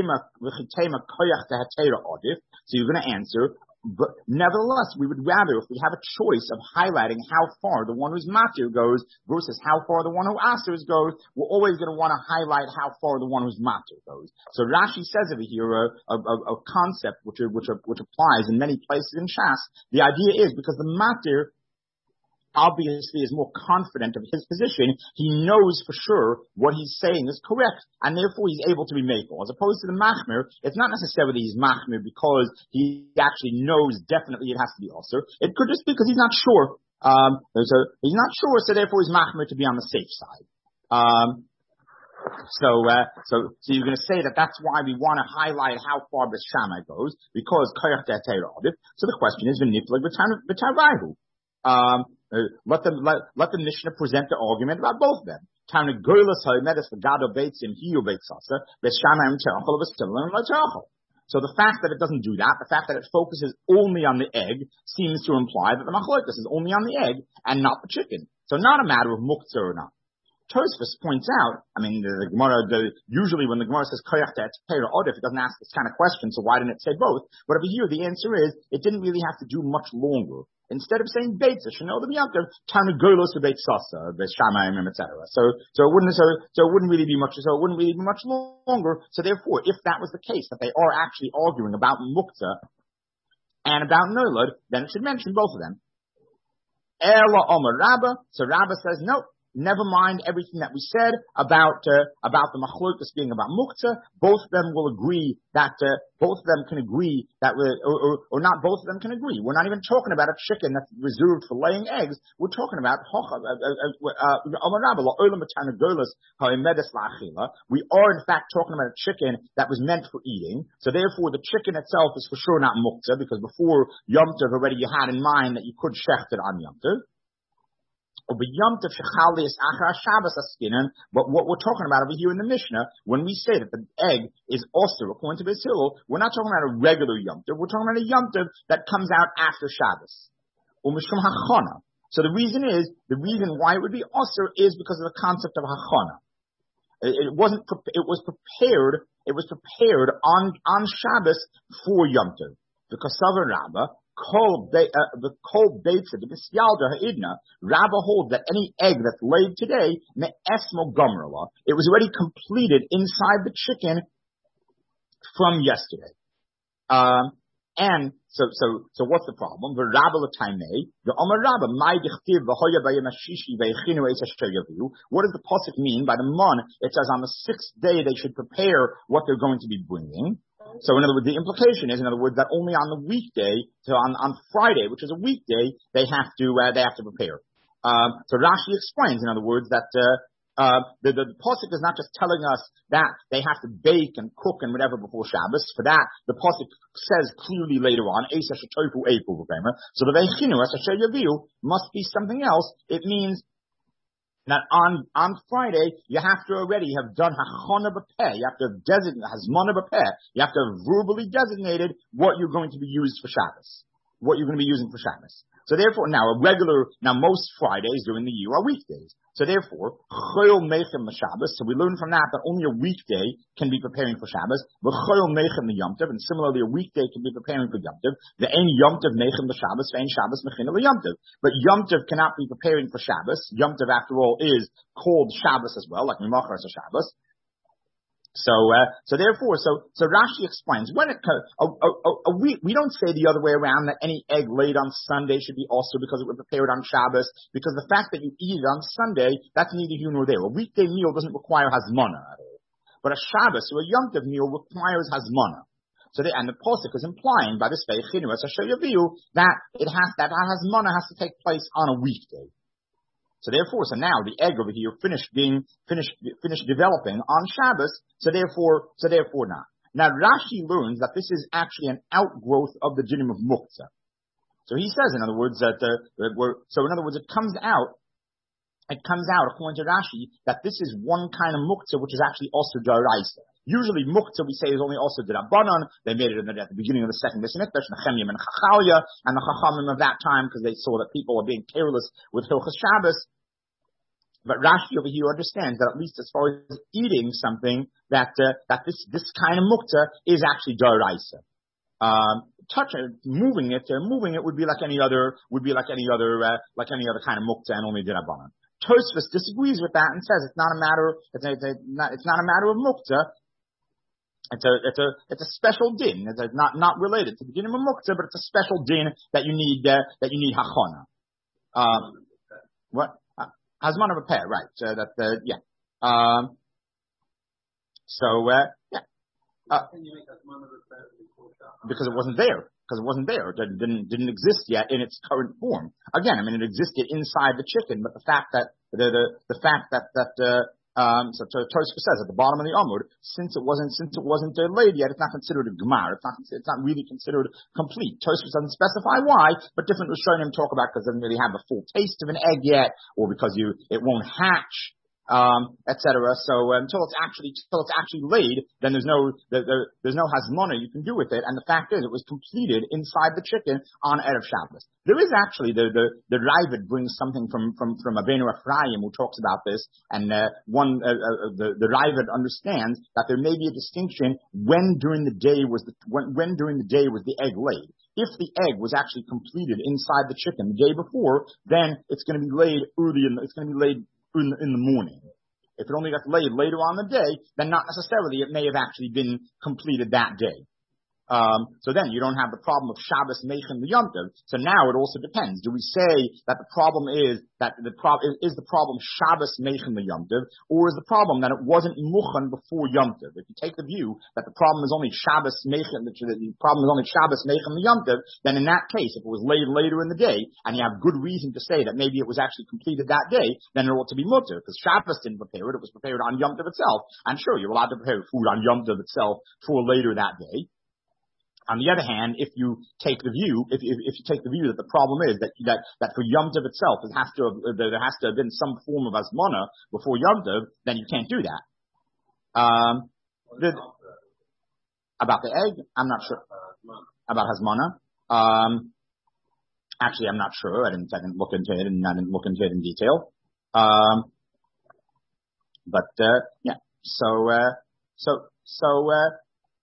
you're going to answer. But nevertheless, we would rather, if we have a choice of highlighting how far the one who's matir goes versus how far the one who asers goes, we're always going to want to highlight how far the one who's matir goes. So Rashi says over here a, a, a concept which which which applies in many places in Shas. The idea is because the matir obviously is more confident of his position, he knows for sure what he's saying is correct, and therefore he's able to be makel. As opposed to the machmir, it's not necessarily he's machmir because he actually knows definitely it has to be also. It could just be because he's not sure. Um, so he's not sure, so therefore he's machmir to be on the safe side. Um, So, uh, so, so you're going to say that that's why we want to highlight how far Bes Shammai goes, because koyach de'atei radif. So the question is, v'niflag b'tarahu. Um, uh, let the let, let the Mishnah present the argument about both of them. Tana goylas ha'emedes v'gado beitzim hiyu beitzasa Bes Shammai m'terachol v'stilim l'terachol. So the fact that it doesn't do that, the fact that it focuses only on the egg, seems to imply that the machlokas is only on the egg and not the chicken. So not a matter of muktzah or not. Tosfos points out, I mean, the, the Gemara, the, usually when the Gemara says koyach to etzpeir odif, it doesn't ask this kind of question, so why didn't it say both? But over here, the answer is, it didn't really have to do much longer. Instead of saying beitza, shenol the b'yamtiv, tarnagolos to beit sasa, beit shamayim, et cetera. So, so it wouldn't, so, so it wouldn't really be much, so it wouldn't really be much longer. So therefore, if that was the case, that they are actually arguing about mukta and about nolad, then it should mention both of them. Ela Omer Rabba, so Rabba says, no, never mind everything that we said about uh, about the machlokas being about mukta. Both of them will agree that uh, both of them can agree that, we're, or, or, or not both of them can agree. We're not even talking about a chicken that's reserved for laying eggs. We're talking about Omer Rabba la'olam b'tarnagolos ha'emedes la'achila. We are in fact talking about a chicken that was meant for eating. So therefore, the chicken itself is for sure not mukta, because before Yom Tov already you had in mind that you could shecht it on Yom Tov. But what we're talking about over here in the Mishnah, when we say that the egg is also according to Beis Hillel, we're not talking about a regular Yom Tov. We're talking about a Yom Tov that comes out after Shabbos. So the reason is, the reason why it would be osir is because of the concept of hachana. It wasn't. It was prepared. It was prepared on on Shabbos for Yom Tov. The Kasavar Rabbah. Kol the kol beitza the misyalda ha'idna. Rabba holds that any egg that's laid today me'esmo gomrala. It was already completed inside the chicken from yesterday. Um, and so so so what's the problem? The Rabba l'taimei the Omer Rabba my dichtiv v'hoya b'yom hashishi v'echinu eis asher yaviu. What does the pasuk mean by the mon? It says on the sixth day they should prepare what they're going to be bringing. So in other words, the implication is, in other words, that only on the weekday, so on, on Friday, which is a weekday, they have to uh, they have to prepare. Um, so Rashi explains, in other words, that uh, uh, the, the, the pasuk is not just telling us that they have to bake and cook and whatever before Shabbos. For that, the pasuk says clearly later on, so the veichinu asher yaviu must be something else. It means that on, on Friday, you have to already have done hachana b'peh. You have to have designated, hazmana b'peh. You have to have verbally designated what you're going to be used for Shabbos. What you're going to be using for Shabbos. So therefore, now a regular, now most Fridays during the year are weekdays. So therefore, chayil meichem l'Shabbos. So we learn from that that only a weekday can be preparing for Shabbos. V'chayil meichem l'Yom Tov, and similarly a weekday can be preparing for Yom Tov. The ein Yom Tov meichem l'Shabbos, ve'ein Shabbos mechina l'Yom Tov. But Yom Tov cannot be preparing for Shabbos. Yom Tov, after all, is called Shabbos as well, like Mimachar is a Shabbos. So, uh, so therefore, so, so Rashi explains, when it, uh, uh, uh, we, we don't say the other way around that any egg laid on Sunday should be also because it was prepared on Shabbos, because the fact that you eat it on Sunday, that's neither here nor there. A weekday meal doesn't require hazmana at all. But a Shabbos or a Yom Tov meal requires hazmana. So the, and the pasuk is implying by this veichinu asher yaviu that it has, that hazmana has to take place on a weekday. So therefore, so now the egg over here finished being, finished, finished developing on Shabbos, so therefore, so therefore not. Now Rashi learns that this is actually an outgrowth of the dinim of muktzah. So he says, in other words, that, uh, that we're, so in other words, it comes out, it comes out according to Rashi that this is one kind of muktzah which is actually also d'oraisa. Usually muktzah we say is only also d'rabbanan. They made it at the beginning of the second Beis Hamikdash, Nechemia and Chachalya, and the Chachamim of that time, because they saw that people are being careless with Hilchos Shabbos. But Rashi over here understands that at least as far as eating something, that uh, that this this kind of mukta is actually d'oraisa. Um, touching, moving it, uh, moving it would be like any other would be like any other uh, like any other kind of mukta and only d'rabbanan. Tosfos disagrees with that and says it's not a matter it's, a, it's, a, not, it's not a matter of mukta. It's a it's a it's a special din. It's a, not not related to the din of mukta, but it's a special din that you need uh, that you need hachana. Um, what? Hazman of a pair, right? So that, uh, yeah. Um, so, uh, yeah. Uh, because it wasn't there. Because it wasn't there. It didn't, didn't exist yet in its current form. Again, I mean, it existed inside the chicken, but the fact that, the, the, the fact that, that, uh, um, so Tosfos says at the bottom of the Amud, since it wasn't, since it wasn't uh, laid yet, it's not considered a gemar. It's not, it's not really considered complete. Tosfos doesn't specify why, but different Rishonim talk about because it doesn't really have a full taste of an egg yet, or because you, it won't hatch Um, et cetera. So uh, until it's actually until it's actually laid, then there's no there, there, there's no hazmona you can do with it. And the fact is, it was completed inside the chicken on Erev Shabbos. There is actually the the the Ravid brings something from from from Avinu Ephraim who talks about this, and uh, one uh, uh, the the Ravid understands that there may be a distinction when during the day was the when when during the day was the egg laid. If the egg was actually completed inside the chicken the day before, then it's going to be laid early. In, it's going to be laid In, in the morning. If it only got laid later on in the day, then not necessarily it may have actually been completed that day. Um, so then you don't have the problem of Shabbos Meichin the Yom Tov. So now it also depends. Do we say that the problem is that the problem is the problem Shabbos Meichin the Yom Tov, or is the problem that it wasn't Muchan before Yom Tov? If you take the view that the problem is only Shabbos Meichin, the problem is only Shabbos Meichin the Yom Tov, then in that case, if it was laid later in the day, and you have good reason to say that maybe it was actually completed that day, then it ought to be mutter, because Shabbos didn't prepare it; it was prepared on Yom Tov itself. And sure, you're allowed to prepare food on Yom Tov itself for later that day. On the other hand, if you take the view, if, if, if you take the view that the problem is that that, that for Yom Tov itself, it has to have, there has to have been some form of asmana before Yom Tov, then you can't do that. Um, the, about the egg, I'm not sure. About hasmana, um, actually, I'm not sure. I didn't, I didn't look into it, and I didn't look into it in detail. Um, but uh, yeah, so uh, so so. Uh,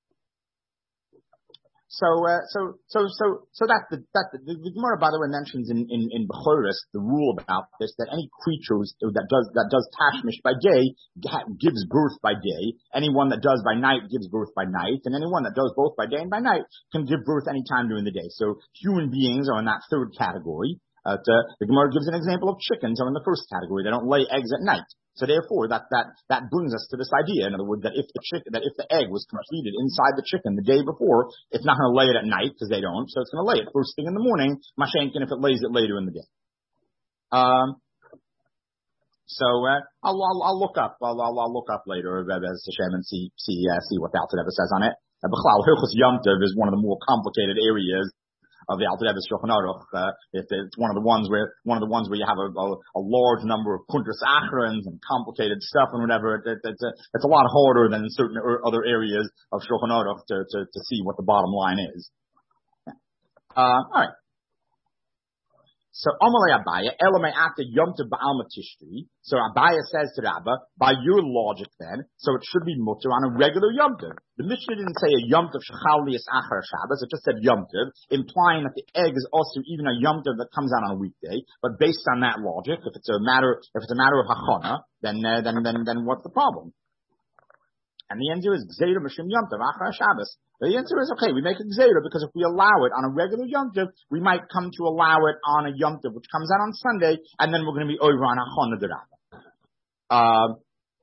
So, uh, so, so, so, so that the, that the, the Gemara, by the way, mentions in, in, in Bechoros the rule about this, that any creature that does, that does tashmish by day gives birth by day. Anyone that does by night gives birth by night. And anyone that does both by day and by night can give birth any time during the day. So human beings are in that third category. Uh, to, the Gemara gives an example of chickens are in the first category. They don't lay eggs at night. So therefore, that, that, that brings us to this idea, in other words, that if the chicken, that if the egg was completed inside the chicken the day before, it's not going to lay it at night, because they don't, so it's going to lay it first thing in the morning, mashenkin if it lays it later in the day. Um, so, uh, I'll, I'll, I'll look up, I'll, I'll, I'll look up later, as Hashem, and see, see, uh, see what the Alter Rebbe says on it. Uh, B'chlal, Hilchos Yom Tov is one of the more complicated areas of the Alter Rebbe's Shulchan Aruch. Uh, it, it's one of the ones where one of the ones where you have a, a, a large number of kuntres achrons and complicated stuff and whatever. It, it, it's, a, it's a lot harder than in certain other areas of Shulchan Aruch to, to to see what the bottom line is. Uh, all right. So Amalei Abaya, Elamei after Yom Tov Ba'alma Tishtri. So Abaya says to Rabba, by your logic then, so it should be mutter on a regular Yom Tov. The Mishnah didn't say a Yom Tov Shechal Lias Achar Shabbos, it just said Yom Tov, implying that the egg is also even a Yom Tov that comes out on a weekday. But based on that logic, if it's a matter, if it's a matter of Hachana, then, uh, then, then, then what's the problem? And the answer is Gzeira Mishum Yom Tov Achar Shabbos. The answer is okay. We make a Gzeira because if we allow it on a regular Yom Tov, we might come to allow it on a Yom Tov which comes out on Sunday, and then we're going to be over on Hachana D'Rabba. Um,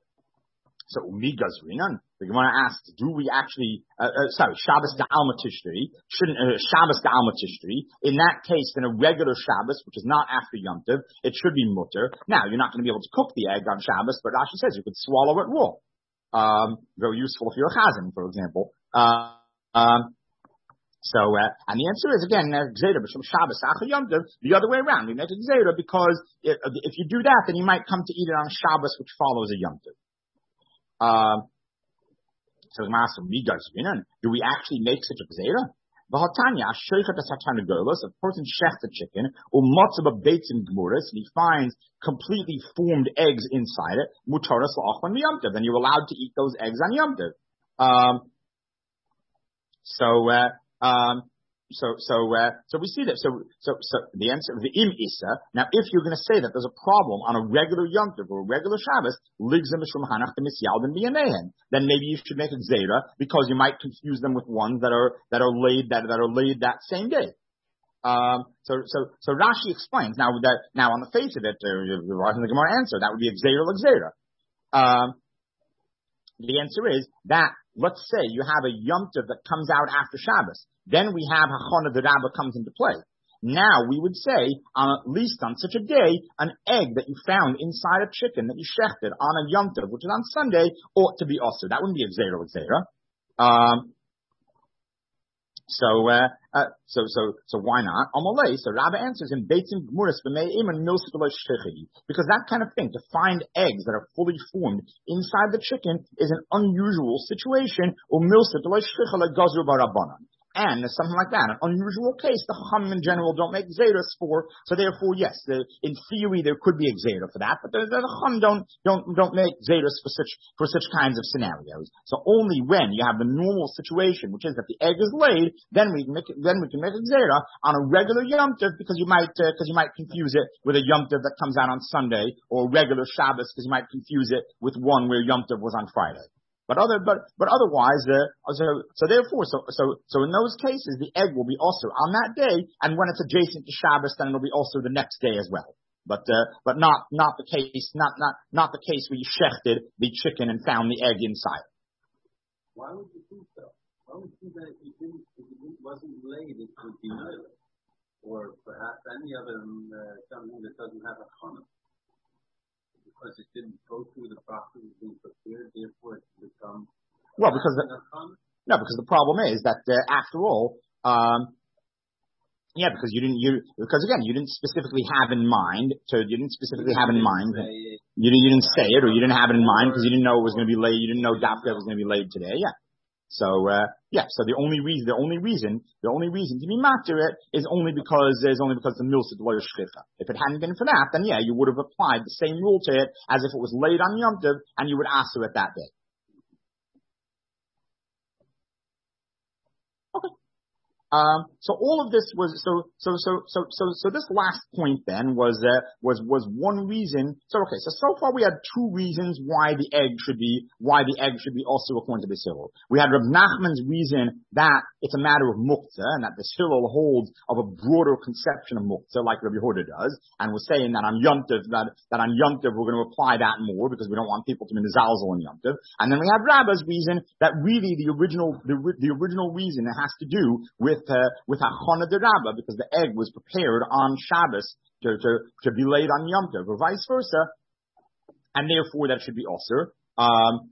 so Umi Gazrinan. The Gemara asks, do we actually? Uh, uh, sorry, Shabbos D'Alma Tishtri. Shouldn't uh, Shabbos D'Alma Tishtri? In that case, then a regular Shabbos, which is not after Yom Tov, it should be mutter. Now you're not going to be able to cook the egg on Shabbos, but Rashi says you could swallow it raw. Um, very useful if you're a chazan, for example. Uh, um, so, uh, and the answer is again, Gzeira b'Shem Shabbos Achar Yom Tov, the other way around. We make a Gzeira because if, if you do that, then you might come to eat it on Shabbos, which follows a Yom Tov. Um, so the Master Midas, do we actually make such a Gzeira? V'hatanya, sheichet es hatarnagolos, a person shechts a chicken, u'matzah b'beitz in gmuras, and he finds completely formed eggs inside it, mutaras la'achman Yom Tov, and you're allowed to eat those eggs on Yom Tov. Um, so, uh, um, so, so, uh, so we see that. So, so, so the answer, the im isa. Now, if you're going to say that there's a problem on a regular Yom Tov or a regular Shabbos, ligzem mishum hanach demisyalden b'yanehen, then maybe you should make a gzeira because you might confuse them with ones that are that are laid that that are laid that same day. Um, so, so, so Rashi explains now that now on the face of it, uh, the Gemara answer that would be a gzeira l'gzeira. Um, the answer is that. Let's say you have a Yom Tov that comes out after Shabbos. Then we have Hachana D'Rabba comes into play. Now we would say, on, at least on such a day, an egg that you found inside a chicken that you shechted on a Yom Tov, which is on Sunday, ought to be also. That wouldn't be a Gzeira with Gzeira. Um, So, uh, uh, so, so, so why not? Amalei. So Rabbi answers in Beitzim Gmuris b'me'im and milsipelay shchichi, because that kind of thing, to find eggs that are fully formed inside the chicken, is an unusual situation. Or milsipelay shchicha like gazur barabanan. And something like that, an unusual case, the Chacham in general don't make Xeris for, so therefore, yes, the, in theory there could be a Xera for that, but the, the, the Chacham don't, don't, don't make Xeris for such, for such kinds of scenarios. So only when you have the normal situation, which is that the egg is laid, then we can make, then we can make a Xera on a regular Yom Tov, because you might, uh, cause you might confuse it with a Yom Tov that comes out on Sunday, or a regular Shabbos, because you might confuse it with one where Yom Tov was on Friday. But other, but, but otherwise, uh, so, so therefore, so, so, so in those cases, the egg will be also on that day, and when it's adjacent to Shabbos, then it'll be also the next day as well. But, uh, but not, not the case, not, not, not the case where you shechted the chicken and found the egg inside. Why would you do so? Why would you do that if you didn't, if it wasn't laid, it would be murder? Or perhaps any other, uh, something that doesn't have a chana. Because it didn't go through the process of being prepared, therefore it become well because the, no because the problem is that uh, after all, um, yeah, because you didn't you because again you didn't specifically have in mind, so you didn't specifically have in mind you didn't you didn't say it or you didn't have it in mind because you didn't know it was going to be laid, you didn't know Dafka was going to be laid today, yeah. So, uh, yeah, so the only reason, the only reason, the only reason to be matter it is only because, is only because the milsa d'loy shchicha. If it hadn't been for that, then yeah, you would have applied the same rule to it as if it was laid on Yom Tov and you would aser it that day. Okay. Um, so all of this was, so, so, so, so, so, so this last point then was, uh, was, was one reason. So, okay, so, so far we had two reasons why the egg should be, why the egg should be also according to the Hillel. We had Reb Nachman's reason that it's a matter of muktzah and that the Hillel holds of a broader conception of muktzah like Rabbi Yehuda does, and was saying that on Yom Tov, that, that on Yom Tov we're going to apply that more because we don't want people to be mezalzel on Yom Tov. And then we have Rabba's reason that really the original, the, the original reason it has to do with Uh, with Hachana de Rabba, because the egg was prepared on Shabbos to, to, to be laid on Yom Tov, or vice versa, and therefore that should be also. Um,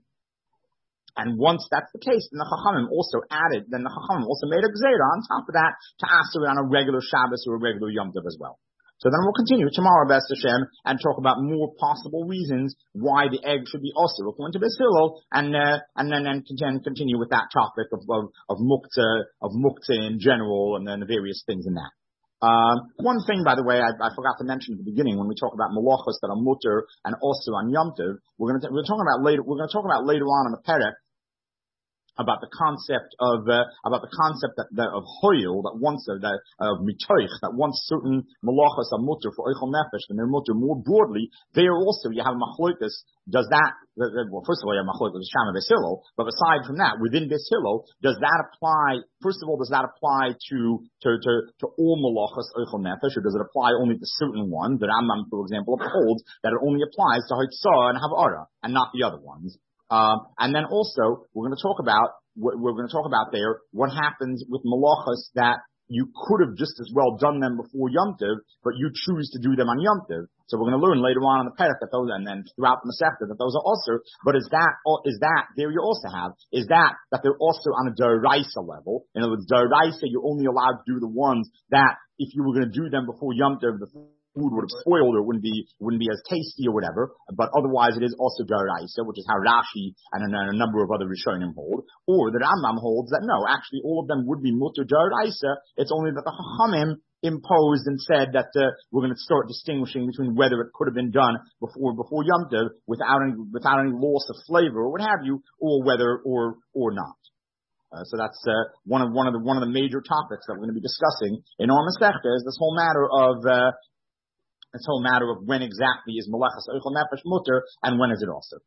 and once that's the case, then the Chachamim also added, then the Chachamim also made a Gzeira on top of that to aser it on a regular Shabbos or a regular Yom Tov as well. So then we'll continue tomorrow, B'ez Hashem, and talk about more possible reasons why the egg should be also according to Beis Hillel, and uh, and then and continue, continue with that topic of of, of muktzah, of muktzah in general, and then the various things in that. Um, one thing, by the way, I, I forgot to mention at the beginning when we talk about malachos that are mutter and also on Yom Tov, we're going to we're talking about later. We're going to talk about later on in the perek about the concept of uh, about the concept that, that of hoyel, that once uh, that of mitoich, that once certain malachas are mutter for oichel nefesh, and they're mutter more broadly. There also you have machlokas. Does that uh, well? First of all, you have machlokas shama Beis Hillel, but aside from that, within Beis Hillel, does that apply? First of all, does that apply to to to, to all malachas oichel nefesh, or does it apply only to certain ones? The Rambam, for example, upholds that it only applies to haitzah and havara, and not the other ones. Um, and then also, we're going to talk about, we're going to talk about there, what happens with malachas that you could have just as well done them before Yom Tov, but you choose to do them on Yom Tov. So we're going to learn later on in the perek that those, and then throughout the Masechta that those are also, but is that, is that, there you also have, is that, that they're also on a D'oraisa level. In other words, D'oraisa, you're only allowed to do the ones that, if you were going to do them before Yom Tov, the food would have spoiled or wouldn't be wouldn't be as tasty or whatever, but otherwise it is also D'oraisa, which is how Rashi and a, a number of other Rishonim hold. Or the Rambam holds that no, actually all of them would be mutter D'oraisa. It's only that the Chachamim imposed and said that uh, we're going to start distinguishing between whether it could have been done before before Yom Tov without any without any loss of flavor or what have you, or whether or or not. Uh, so that's uh, one of one of the one of the major topics that we're going to be discussing in our Masechta is this whole matter of. Uh, This whole matter of when exactly is malachas oichel nefesh mutter and when is it also.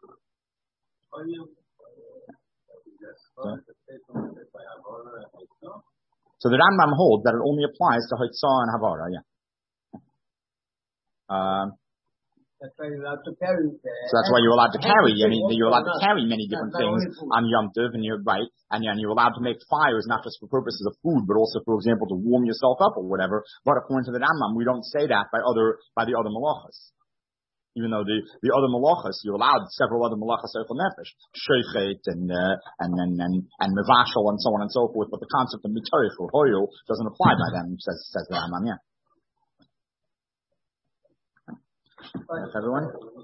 So the Rambam holds that it only applies to haitzah and havara. Yeah. Um, That's why you're allowed to carry. Uh, so that's why you're allowed to carry. I mean, you're allowed to carry many different things on Yom Tov, and you're right, and, and you're allowed to make fires not just for purposes of food, but also, for example, to warm yourself up or whatever. But according to the Rambam, we don't say that by other by the other malachas. Even though the, the other malachas, you're allowed several other malachas seichel nefesh, sheichet and uh, and and and and mevashal and so on and so forth. But the concept of mitorich or hoyul doesn't apply by them. Says says the Rambam. Yeah. Everyone.